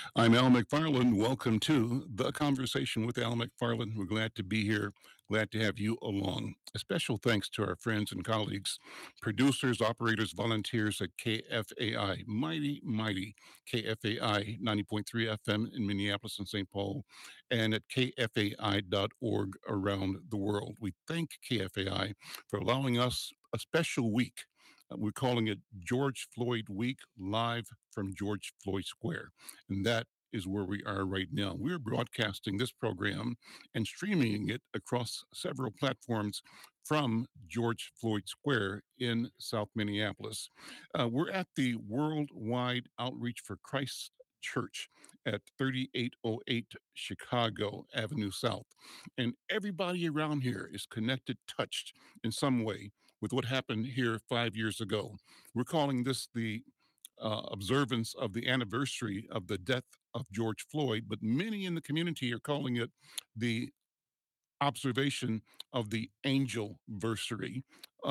I'm Al McFarland. Welcome to The Conversation with Al McFarland. We're glad to be here, glad to have you along. A special thanks to our friends and colleagues, producers, operators, volunteers at KFAI, mighty KFAI 90.3 FM in Minneapolis and St. Paul, and at kfai.org around the world. We thank KFAI for allowing us a special week. We're calling it George Floyd Week, live from George Floyd Square. And that is where we are right now. We're broadcasting this program and streaming it across several platforms from George Floyd Square in South Minneapolis. We're at the Worldwide Outreach for Christ Church at 3808 Chicago Avenue South. And everybody around here is connected, touched in some way with what happened here 5 years ago. We're calling this the observance of the anniversary of the death of George Floyd, but many in the community are calling it the observation of the angel versary,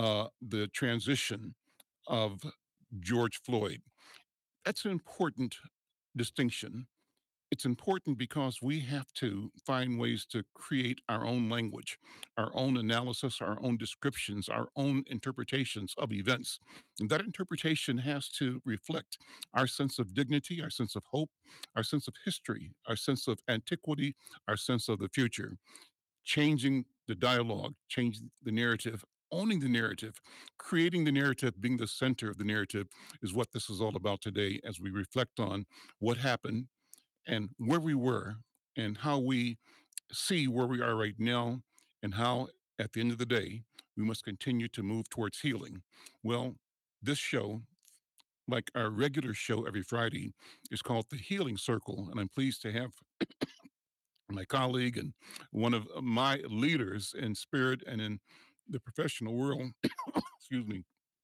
the transition of George Floyd. That's an important distinction. It's important because we have to find ways to create our own language, our own analysis, our own descriptions, our own interpretations of events. And that interpretation has to reflect our sense of dignity, our sense of hope, our sense of history, our sense of antiquity, our sense of the future. Changing the dialogue, changing the narrative, owning the narrative, creating the narrative, being the center of the narrative is what this is all about today as we reflect on what happened and where we were and how we see where we are right now and how at the end of the day we must continue to move towards healing. Well, this show, like our regular show every Friday, is called the Healing Circle, and I'm pleased to have my colleague and one of my leaders in spirit and in the professional world, excuse me,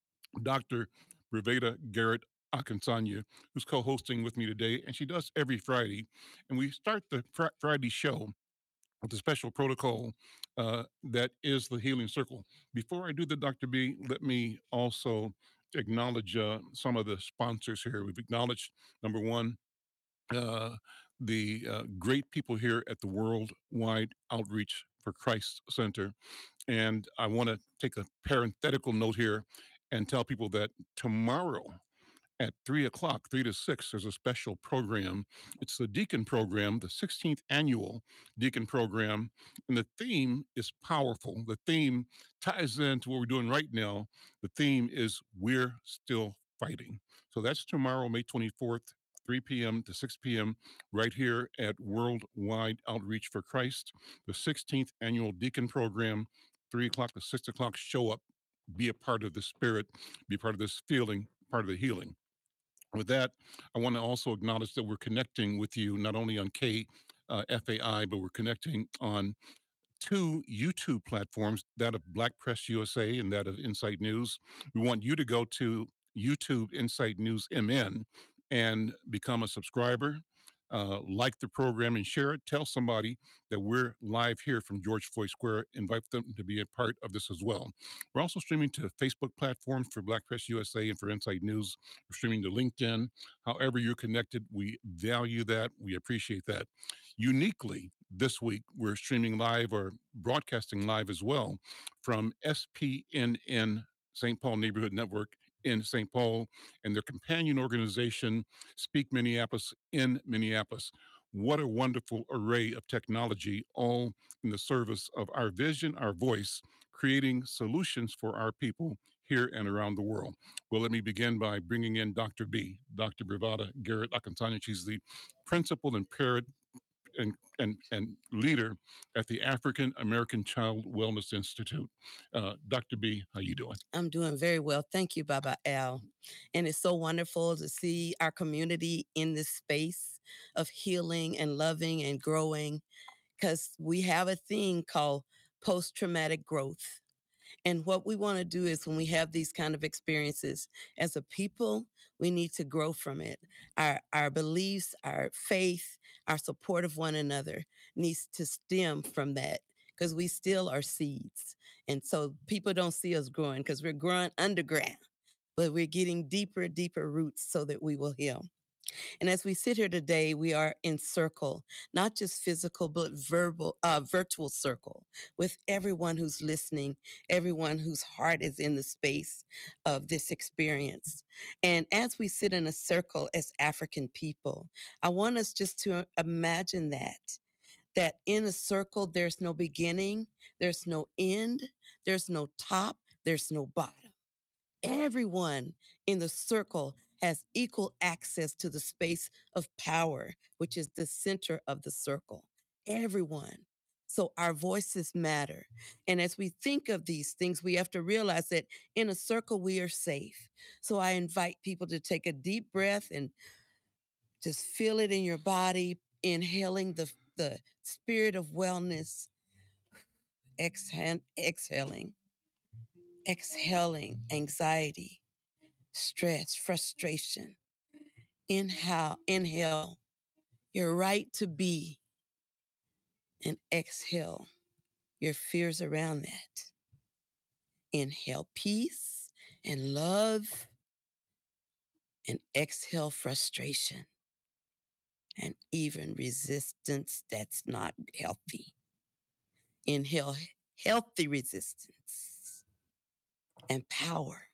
Dr. Breveda Garrett Akansanya, who's co-hosting with me today, and she does every Friday. And we start the Friday show with a special protocol that is the Healing Circle. Before I do the Dr. B, let me also acknowledge some of the sponsors here. We've acknowledged number one, uh, the great people here at the Worldwide Outreach for Christ Center. And I want to take a parenthetical note here and tell people that tomorrow at 3 o'clock, 3 to 6, there's a special program. It's the Deacon Program, the 16th annual Deacon Program. And the theme is powerful. The theme ties into what we're doing right now. The theme is We're Still Fighting. So that's tomorrow, May 24th. 3 p.m. to 6 p.m. right here at Worldwide Outreach for Christ, the 16th annual Deacon Program, 3 o'clock to 6 o'clock. Show up, be a part of the spirit, be part of this feeling, part of the healing. With that, I want to also acknowledge that we're connecting with you not only on KFAI, but we're connecting on two YouTube platforms, that of Black Press USA and that of Insight News. We want you to go to YouTube Insight News MN and become a subscriber. Like the program and share it. Tell somebody that we're live here from George Floyd Square. Invite them to be a part of this as well. We're also streaming to Facebook platforms for Black Press USA and for Insight News. We're streaming to LinkedIn. However you're connected, we value that. We appreciate that. Uniquely, this week, we're streaming live or broadcasting live as well from SPNN St. Paul Neighborhood Network in St. Paul and their companion organization, Speak Minneapolis in Minneapolis. What a wonderful array of technology, all in the service of our vision, our voice, creating solutions for our people here and around the world. Well, let me begin by bringing in Dr. B, Dr. Brevada Garrett Akansanya. She's the principal and parent and leader at the African American Child Wellness Institute. Dr. B, how you doing? I'm doing very well. Thank you, Baba Al. And it's so wonderful to see our community in this space of healing and loving and growing because we have a thing called post traumatic growth. And what we want to do is when we have these kind of experiences as a people, we need to grow from it. Our beliefs, our faith, our support of one another needs to stem from that because we still are seeds. And so people don't see us growing because we're growing underground, but we're getting deeper, deeper roots so that we will heal. And as we sit here today, we are in circle, not just physical, but virtual circle with everyone who's listening, everyone whose heart is in the space of this experience. And as we sit in a circle as African people, I want us just to imagine that in a circle, there's no beginning, there's no end, there's no top, there's no bottom. Everyone in the circle has equal access to the space of power, which is the center of the circle. Everyone. So our voices matter. And as we think of these things, we have to realize that in a circle, we are safe. So I invite people to take a deep breath and just feel it in your body, inhaling the spirit of wellness, exhaling, exhaling anxiety, stress, frustration. Inhale your right to be, and exhale your fears around that. Inhale peace and love, and exhale frustration and even resistance that's not healthy. Inhale healthy resistance and power.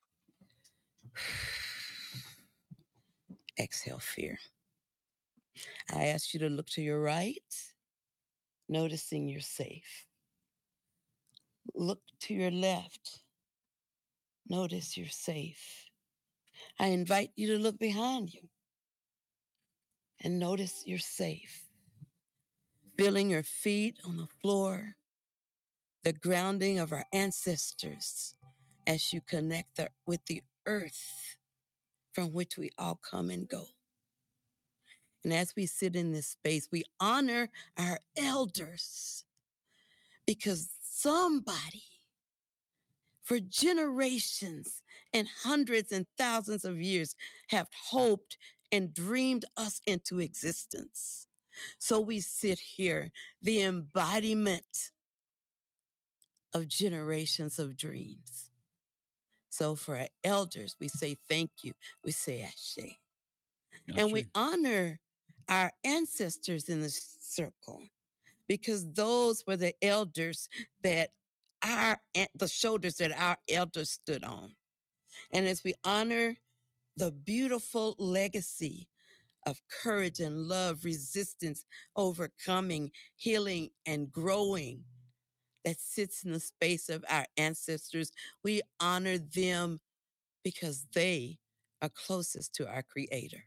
Exhale fear. I ask you to look to your right, noticing you're safe. Look to your left, notice you're safe. I invite you to look behind you and notice you're safe. Feeling your feet on the floor, the grounding of our ancestors as you connect with the earth from which we all come and go. And as we sit in this space, we honor our elders because somebody for generations and hundreds and thousands of years have hoped and dreamed us into existence. So we sit here, the embodiment of generations of dreams. So for our elders, we say thank you. We say ashe. And we honor our ancestors in the circle because those were the elders that the shoulders that our elders stood on. And as we honor the beautiful legacy of courage and love, resistance, overcoming, healing, and growing that sits in the space of our ancestors, we honor them because they are closest to our Creator.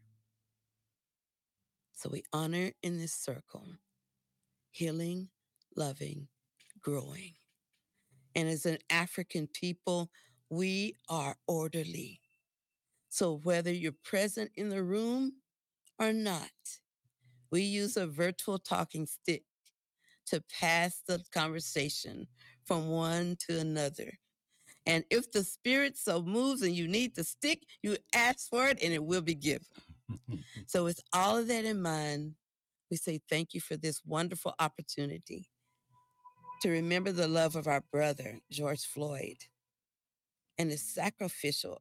So we honor in this circle, healing, loving, growing. And as an African people, we are orderly. So whether you're present in the room or not, we use a virtual talking stick to pass the conversation from one to another. And if the spirit so moves and you need the stick, you ask for it and it will be given. So with all of that in mind, we say thank you for this wonderful opportunity to remember the love of our brother, George Floyd, and his sacrificial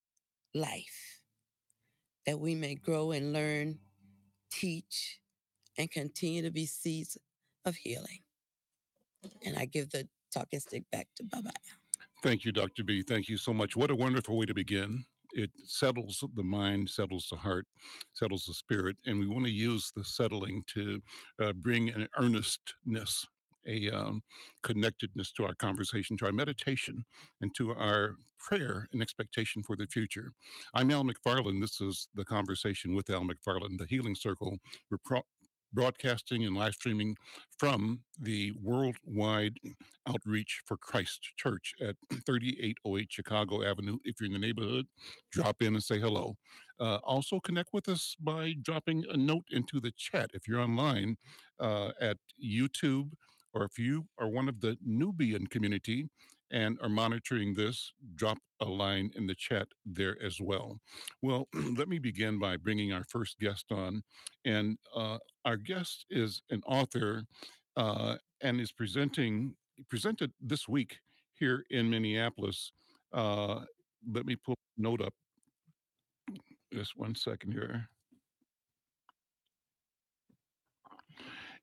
life that we may grow and learn, teach, and continue to be seeds of healing. And I give the talking stick back to Baba. Thank you, Dr. B. Thank you so much. What a wonderful way to begin. It settles the mind, settles the heart, settles the spirit. And we want to use the settling to bring an earnestness, a connectedness to our conversation, to our meditation, and to our prayer and expectation for the future. I'm Al McFarland. This is The Conversation with Al McFarland, the Healing Circle. We're broadcasting and live streaming from the Worldwide Outreach for Christ Church at 3808 Chicago Avenue. If you're in the neighborhood, drop in and say hello. Also, connect with us by dropping a note into the chat if you're online at YouTube, or if you are one of the Nubian community and are monitoring this, drop a line in the chat there as well. Well, let me begin by bringing our first guest on. And our guest is an author and is presented this week here in Minneapolis. Uh, Let me pull a note up. Just one second here.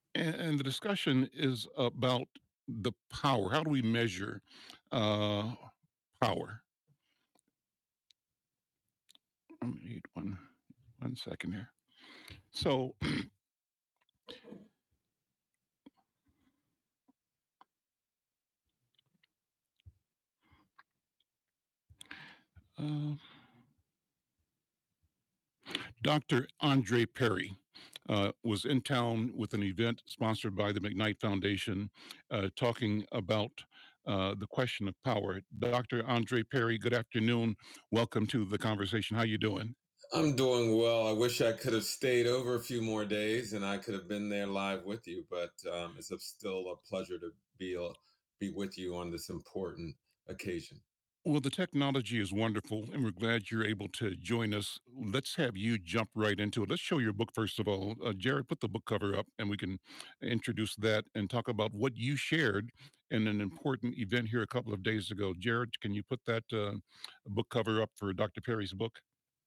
And the discussion is about the power. How do we measure uh, power? Let me need one second here. So, uh, Dr. Andre Perry was in town with an event sponsored by the McKnight Foundation, talking about the question of power. Dr. Andre Perry, good afternoon. Welcome to the conversation. How you doing? I'm doing well. I wish I could have stayed over a few more days and I could have been there live with you, but still a pleasure to be with you on this important occasion. Well, the technology is wonderful, and we're glad you're able to join us. Let's have you jump right into it. Let's show your book first of all. Jared, put the book cover up, and we can introduce that and talk about what you shared in an important event here a couple of days ago. Jared, can you put that book cover up for Dr. Perry's book?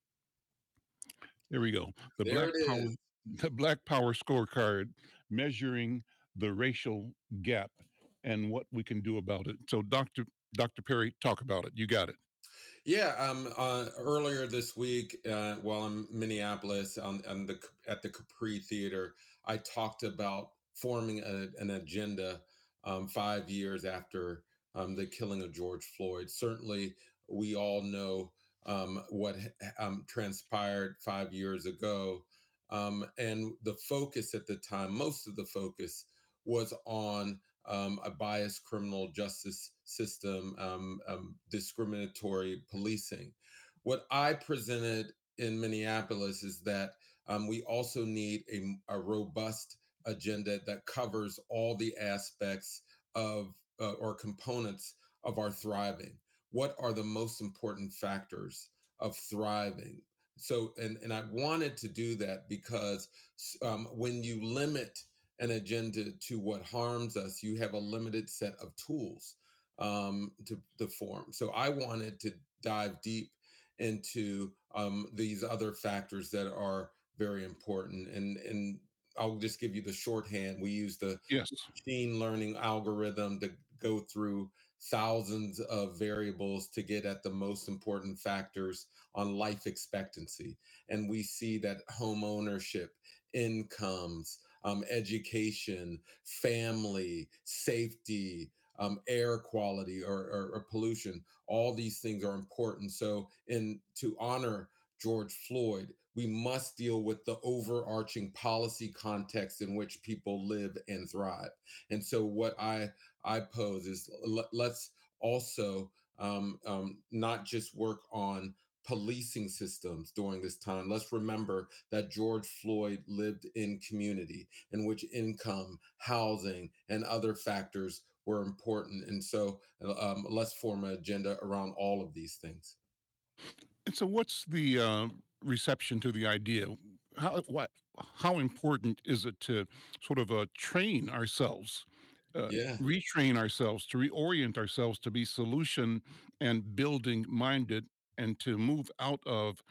There we go. The There Black it Power, is. the Black Power Scorecard, measuring the racial gap and what we can do about it. So, Dr. Perry, talk about it. You got it. Yeah, earlier this week, while in Minneapolis at the Capri Theater, I talked about forming an agenda 5 years after the killing of George Floyd. Certainly, we all know what transpired 5 years ago, and the focus at the time, most of the focus was on a biased criminal justice system, discriminatory policing. What I presented in Minneapolis is that we also need a robust agenda that covers all the aspects of or components of our thriving. What are the most important factors of thriving? So, and I wanted to do that because when you limit an agenda to what harms us, you have a limited set of tools to form. So I wanted to dive deep into these other factors that are very important. And I'll just give you the shorthand. We use the Yes. machine learning algorithm to go through thousands of variables to get at the most important factors on life expectancy. And we see that home ownership, incomes, education, family, safety, air quality or pollution, all these things are important. So, in to honor George Floyd, we must deal with the overarching policy context in which people live and thrive. And so, what I pose is let's also not just work on policing systems during this time. Let's remember that George Floyd lived in community in which income, housing, and other factors were important. And so let's form an agenda around all of these things. And so, what's the reception to the idea? How important is it to sort of train ourselves, Yeah. retrain ourselves, to reorient ourselves to be solution and building minded, and to move out of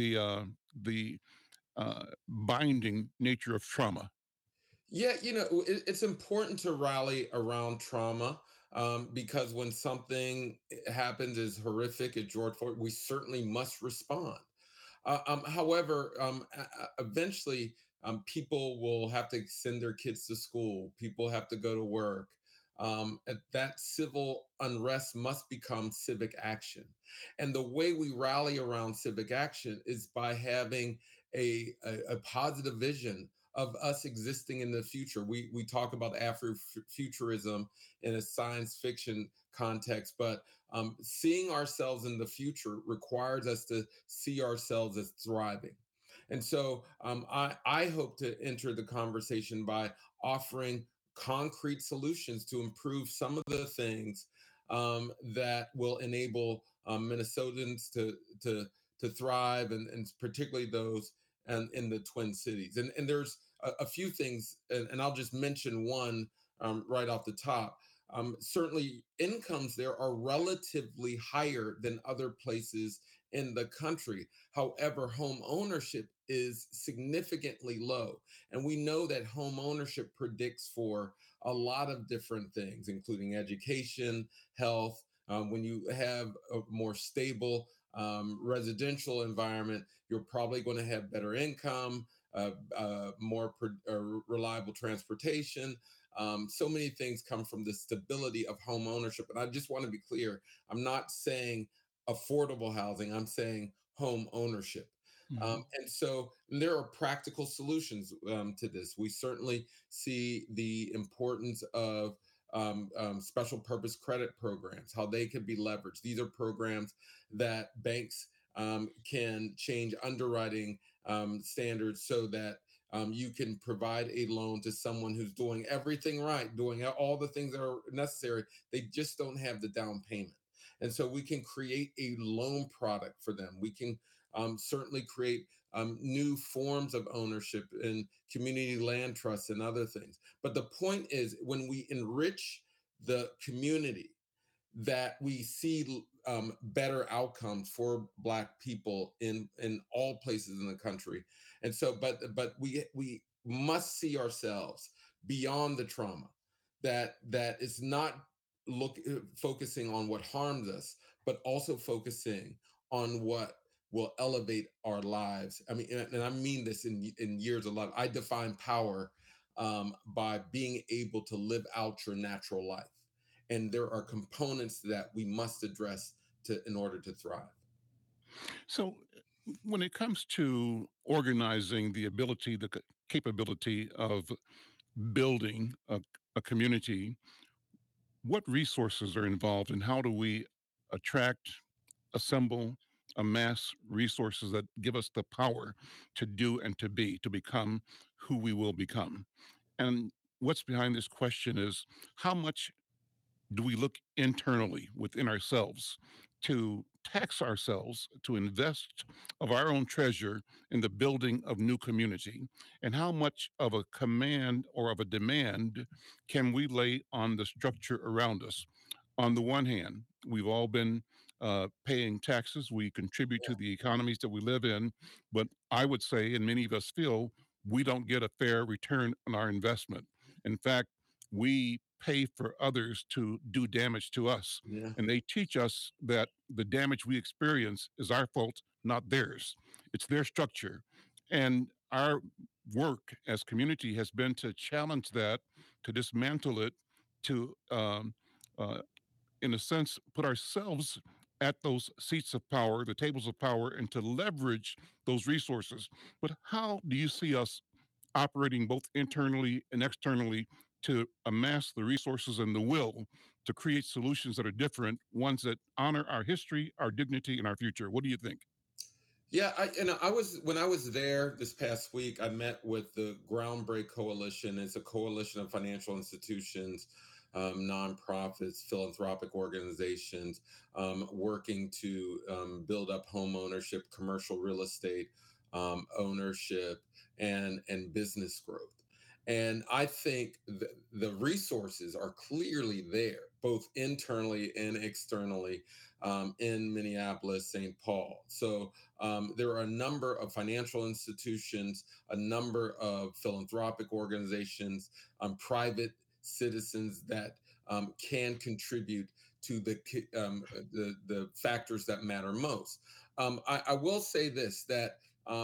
the binding nature of trauma? Yeah, it's important to rally around trauma because when something happens as horrific as George Floyd, we certainly must respond. However, eventually, people will have to send their kids to school. People have to go to work. And that civil unrest must become civic action. And the way we rally around civic action is by having a positive vision of us existing in the future. We talk about Afrofuturism in a science fiction context, but seeing ourselves in the future requires us to see ourselves as thriving. And so I hope to enter the conversation by offering concrete solutions to improve some of the things that will enable Minnesotans to thrive, and particularly those in the Twin Cities. And there's a few things, and I'll just mention one right off the top. Certainly, incomes there are relatively higher than other places in the country. However, home ownership is significantly low. And we know that home ownership predicts for a lot of different things, including education, health. When you have a more stable residential environment, you're probably going to have better income, more reliable transportation. So many things come from the stability of home ownership. And I just want to be clear, I'm not saying affordable housing, I'm saying home ownership. Mhm. And so there are practical solutions to this. We certainly see the importance of special purpose credit programs, how they could be leveraged. These are programs that banks can change underwriting standards so that you can provide a loan to someone who's doing everything right, doing all the things that are necessary. They just don't have the down payment. And so we can create a loan product for them. We can certainly create new forms of ownership and community land trusts and other things. But the point is, when we enrich the community, that we see better outcomes for Black people in all places in the country. And so, but we must see ourselves beyond the trauma. That is not focusing on what harms us, but also focusing on what will elevate our lives. I mean, and I mean this in years of life. I define power by being able to live out your natural life, and there are components that we must address to in order to thrive. So, when it comes to organizing the ability, the capability of building a community, what resources are involved and how do we attract, assemble, amass resources that give us the power to do and to be, to become who we will become? And what's behind this question is how much do we look internally within ourselves to tax ourselves to invest of our own treasure in the building of new community? And how much of a command or of a demand can we lay on the structure around us? On the one hand, we've all been paying taxes. We contribute to the economies that we live in. But I would say, and many of us feel, we don't get a fair return on our investment. In fact, we pay for others to do damage to us. Yeah. And they teach us that the damage we experience is our fault, not theirs. It's their structure. And our work as community has been to challenge that, to dismantle it, to uh, in a sense, put ourselves at those seats of power, the tables of power, and to leverage those resources. But how do you see us operating both internally and externally to amass the resources and the will to create solutions that are different, ones that honor our history, our dignity, and our future? What do you think? Yeah, I was when I was there this past week, I met with the Groundbreak Coalition. It's a coalition of financial institutions, nonprofits, philanthropic organizations, working to build up home ownership, commercial real estate ownership, and business growth. And I think the resources are clearly there, both internally and externally, in Minneapolis, St. Paul. So there are a number of financial institutions, a number of philanthropic organizations, private citizens that can contribute to the factors that matter most. I will say this, that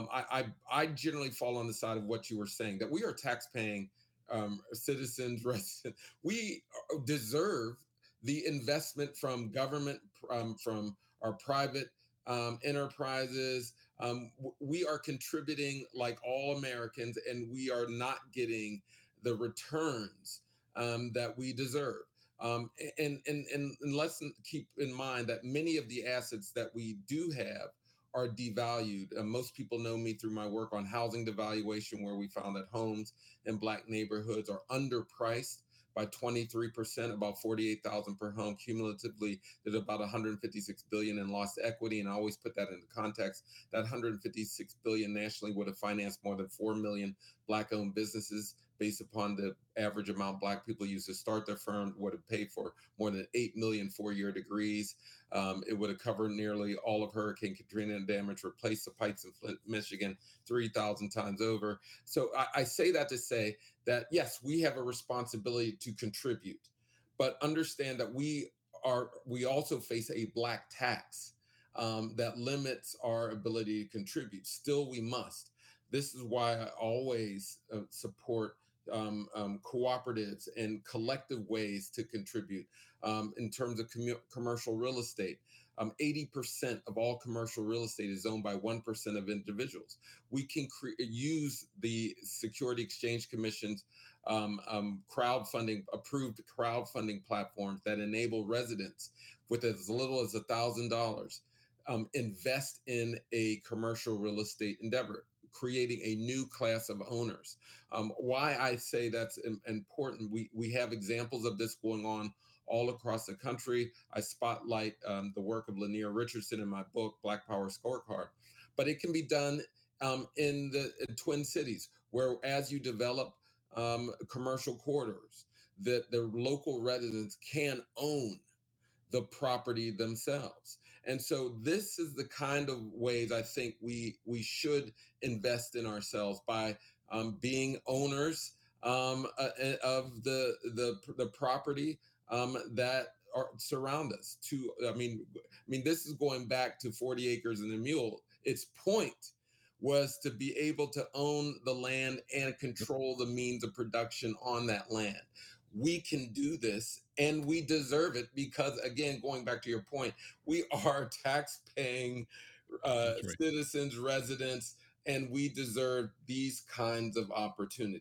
I generally fall on the side of what you were saying, that we are tax-paying citizens, residents. We deserve the investment from government, from our private enterprises. We are contributing like all Americans, and we are not getting the returns that we deserve. And let's keep in mind that many of the assets that we do have are devalued. Most people know me through my work on housing devaluation, where we found that homes in Black neighborhoods are underpriced by 23%, about 48,000 per home. Cumulatively, there's about 156 billion in lost equity. And I always put that into context. That 156 billion nationally would have financed more than 4 million Black-owned businesses based upon the average amount Black people use to start their firm, would have paid for more than 8 million four-year degrees. It would have covered nearly all of Hurricane Katrina damage, replaced the pipes in Flint, Michigan 3,000 times over. So I say that to say that, yes, we have a responsibility to contribute, but understand that we also face a Black tax that limits our ability to contribute. Still, we must. This is why I always support cooperatives and collective ways to contribute in terms of commercial real estate. 80% of all commercial real estate is owned by 1% of individuals. We can use the Security Exchange Commission's approved crowdfunding platforms that enable residents with as little as $1,000 invest in a commercial real estate endeavor, creating a new class of owners. Why I say that's important, we have examples of this going on all across the country. I spotlight the work of Lanier Richardson in my book, Black Power Scorecard, but it can be done in the Twin Cities, where as you develop commercial corridors, that the local residents can own the property themselves. And so this is the kind of ways I think we should invest in ourselves by being owners of the property that surround us. This is going back to 40 acres and a mule. Its point was to be able to own the land and control the means of production on that land. We can do this and we deserve it because, again, going back to your point, we are tax-paying That's right. citizens, residents, and we deserve these kinds of opportunities.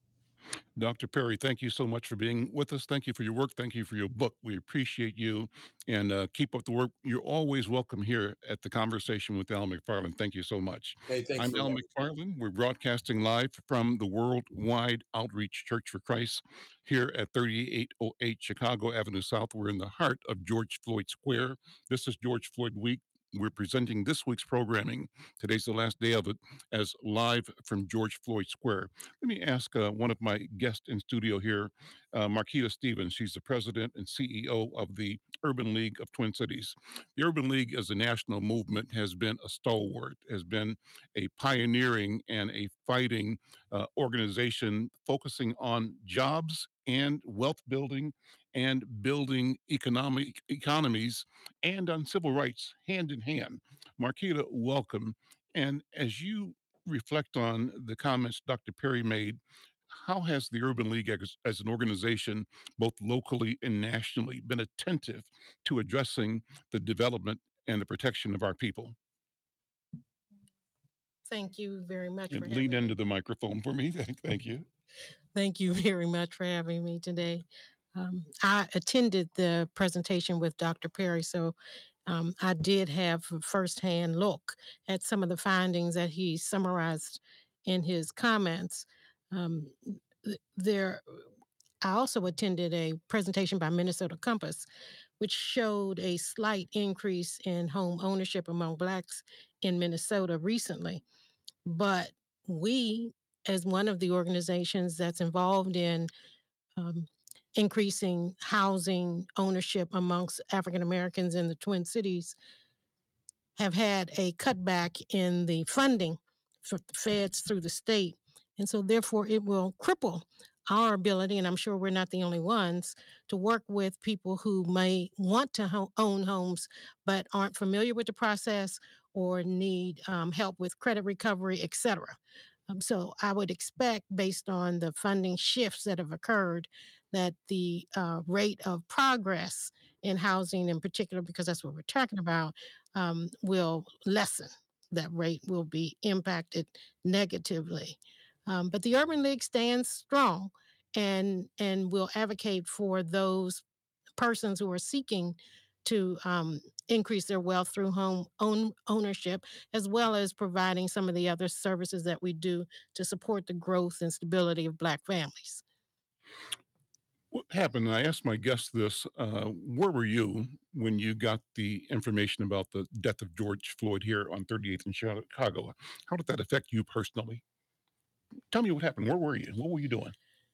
Dr. Perry, thank you so much for being with us. Thank you for your work. Thank you for your book. We appreciate you and keep up the work. You're always welcome here at the Conversation with Al McFarland. Thank you so much. Hey, thanks I'm for Al letting me. McFarland. We're broadcasting live from the Worldwide Outreach Church for Christ here at 3808 Chicago Avenue South. We're in the heart of George Floyd Square. This is George Floyd Week. We're presenting this week's programming. Today's the last day of it as live from George Floyd Square. Let me ask one of my guests in studio here, Marquita Stevens. She's the president and CEO of the Urban League of Twin Cities. The Urban League as a national movement has been a stalwart, has been a pioneering and a fighting organization focusing on jobs and wealth building and building economies and on civil rights hand in hand. Marquita, welcome. And as you reflect on the comments Dr. Perry made, how has the Urban League as an organization, both locally and nationally, been attentive to addressing the development and the protection of our people? Thank you very much for And lean having into me. the microphone for me. Thank you. Thank you very much for having me today. I attended the presentation with Dr. Perry, so I did have a firsthand look at some of the findings that he summarized in his comments. Um, there, I also attended a presentation by Minnesota Compass, which showed a slight increase in home ownership among Blacks in Minnesota recently. But we, as one of the organizations that's involved in um, increasing housing ownership amongst African Americans in the Twin Cities, have had a cutback in the funding for the feds through the state. And so, therefore, it will cripple our ability, and I'm sure we're not the only ones, to work with people who may want to own homes but aren't familiar with the process or need help with credit recovery, et cetera. So I would expect, based on the funding shifts that have occurred, that the rate of progress in housing, in particular, because that's what we're talking about, will lessen. That rate will be impacted negatively. But the Urban League stands strong and will advocate for those persons who are seeking to increase their wealth through ownership, as well as providing some of the other services that we do to support the growth and stability of Black families. What happened? I asked my guest this. Where were you when you got the information about the death of George Floyd here on 38th in Chicago? How did that affect you personally? Tell me what happened. Where were you? What were you doing?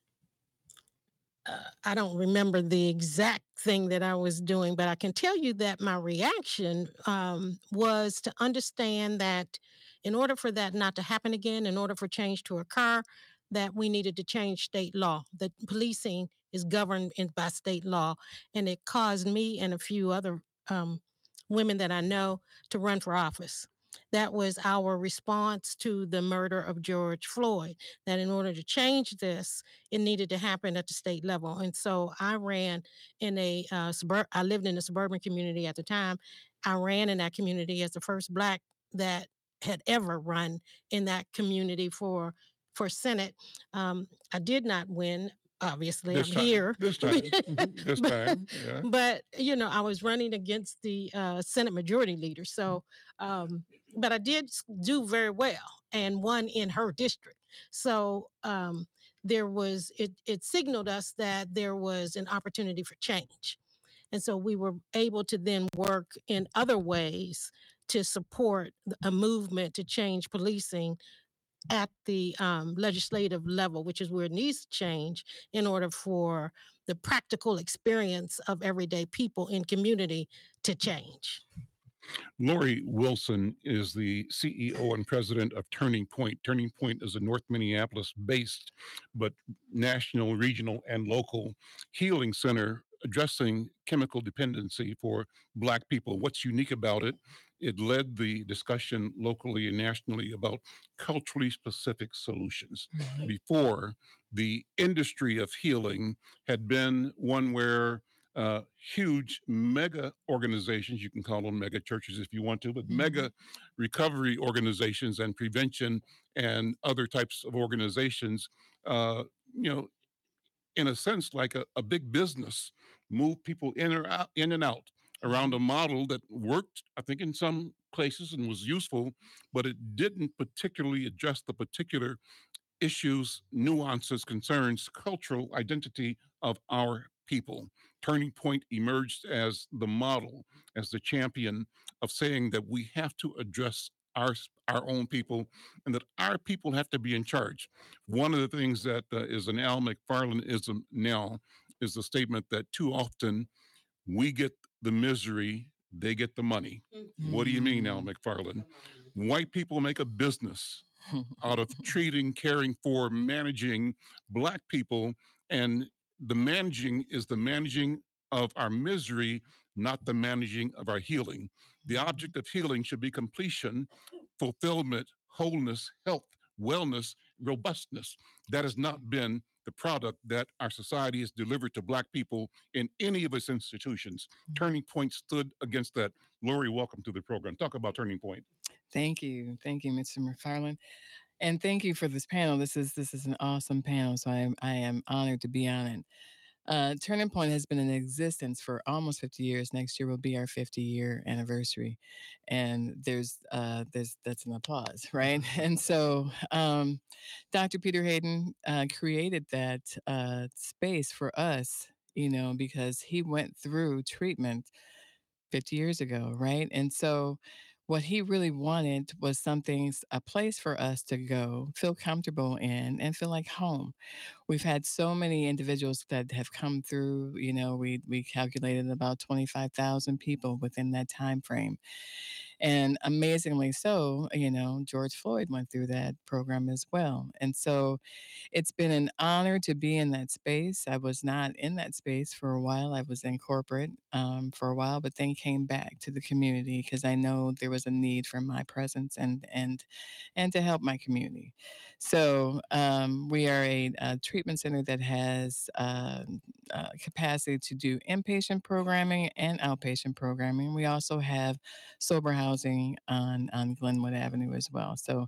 I don't remember the exact thing that I was doing, but I can tell you that my reaction was to understand that in order for that not to happen again, in order for change to occur, that we needed to change state law. That policing is governed by state law, and it caused me and a few other um, women that I know to run for office. That was our response to the murder of George Floyd. That in order to change this, it needed to happen at the state level. And so I ran in I lived in a suburban community at the time. I ran in that community as the first Black that had ever run in that community for Senate. I did not win. Obviously, I'm This time. here. This time. This but, time. Yeah. but, I was running against the Senate Majority Leader. So, but I did do very well and won in her district. So, it signaled us that there was an opportunity for change. And so we were able to then work in other ways to support a movement to change policing at the legislative level, which is where it needs to change in order for the practical experience of everyday people in community to change. Lori Wilson is the CEO and president of Turning Point. Turning Point is a North Minneapolis based, but national, regional, and local healing center addressing chemical dependency for Black people. What's unique about it? It led the discussion locally and nationally about culturally specific solutions. Before, the industry of healing had been one where huge mega organizations, you can call them mega churches if you want to, but mega recovery organizations and prevention and other types of organizations, uh, you know, in a sense, like a big business, move people in and out around a model that worked, I think, in some places and was useful, but it didn't particularly address the particular issues, nuances, concerns, cultural identity of our people. Turning Point emerged as the model, as the champion of saying that we have to address our own people and that our people have to be in charge. One of the things that is an Al McFarlandism now is the statement that too often we get the misery, they get the money. What do you mean, Al McFarland? White people make a business out of treating, caring for, managing Black people. And the managing is the managing of our misery, not the managing of our healing. The object of healing should be completion, fulfillment, wholeness, health, wellness, robustness. That has not been the product that our society has delivered to Black people in any of its institutions. Turning Point stood against that. Lori, welcome to the program. Talk about Turning Point. Thank you. Thank you, Mr. McFarland. And thank you for this panel. This is an awesome panel. So I am honored to be on it. Turning Point has been in existence for almost 50 years. Next year will be our 50-year anniversary, and that's an applause, right? And so, Dr. Peter Hayden created that space for us, because he went through treatment 50 years ago, right? And so what he really wanted was a place for us to go, feel comfortable in, and feel like home. We've had so many individuals that have come through, we calculated about 25,000 people within that time frame. And amazingly so, George Floyd went through that program as well. And so it's been an honor to be in that space. I was not in that space for a while. I was in corporate for a while, but then came back to the community because I know there was a need for my presence and to help my community. So we are a treatment center that has capacity to do inpatient programming and outpatient programming. We also have sober housing on Glenwood Avenue as well. So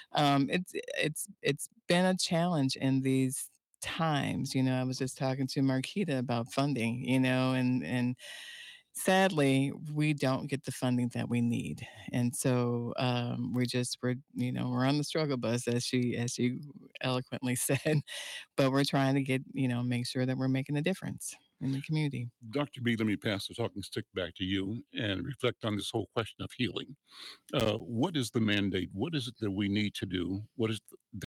it's been a challenge in these times. I was just talking to Marquita about funding, and sadly we don't get the funding that we need. And so we're on the struggle bus, as she eloquently said, but we're trying to make sure that we're making a difference in the community. Dr. B, let me pass the talking stick back to you and reflect on this whole question of healing. What is the mandate? What is it that we need to do? What is